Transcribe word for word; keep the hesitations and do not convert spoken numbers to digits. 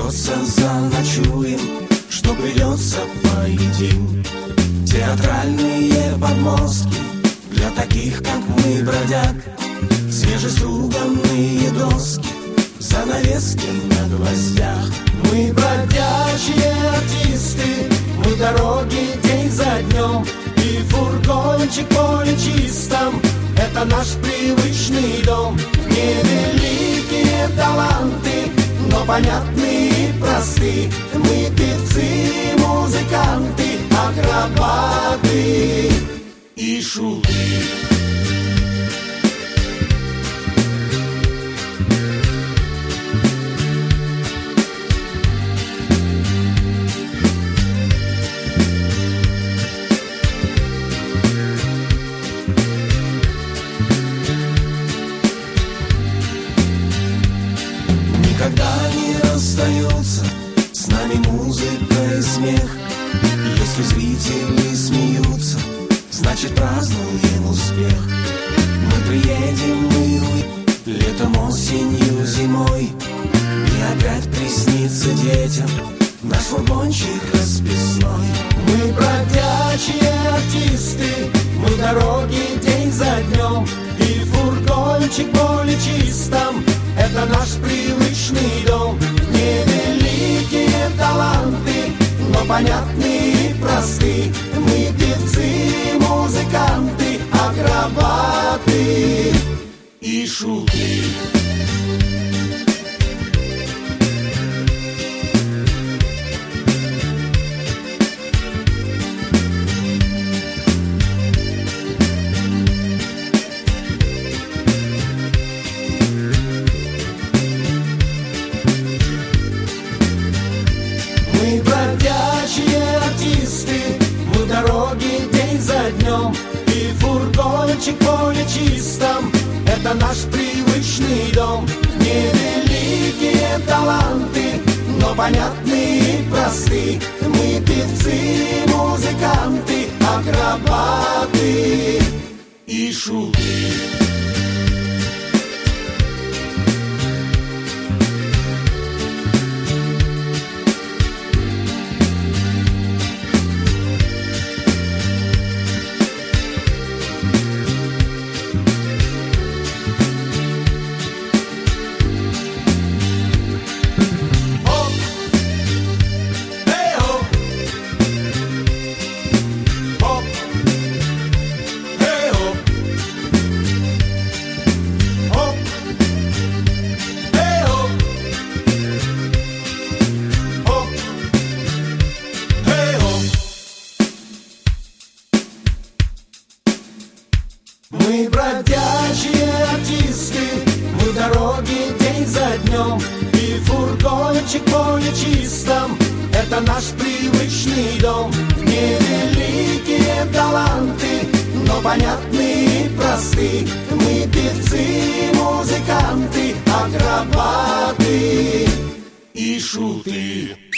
придется, заночуем, что придется, поедим. Театральные подмостки для таких, как мы, бродяг. Свежеструганные доски, занавески на гвоздях. Мы бродячие артисты, мы дороги день за днем. И фургончик поле чистом — это наш привычный дом. Невеликие таланты, но понятны и просты. Мы певцы, музыканты, акробаты и шуты. Никогда не расстаются с нами музыка и смех. Если зрители смеются, значит празднуем успех. Мы приедем, мы уедем, летом, осенью, зимой, и опять приснится детям наш фургончик расписной. Мы бродячие артисты, мы дороги день за днем. И фургончик поле чистом — это наш привычный дом. Невеликие таланты, но понятны и просты. Мы певцы, музыканты, акробаты и шуты. Мы бродячие артисты, мы дороги день за днем. И фургончик поле чистом — это наш привычный дом. Невеликие таланты, но понятны и просты. Мы певцы, музыканты, акробаты и шуты. Мы бродячие артисты, мы дороги день за днем. И фургончик поле чистом — это наш привычный дом. Невеликие таланты, но понятны и просты. Мы певцы, музыканты, акробаты и шуты.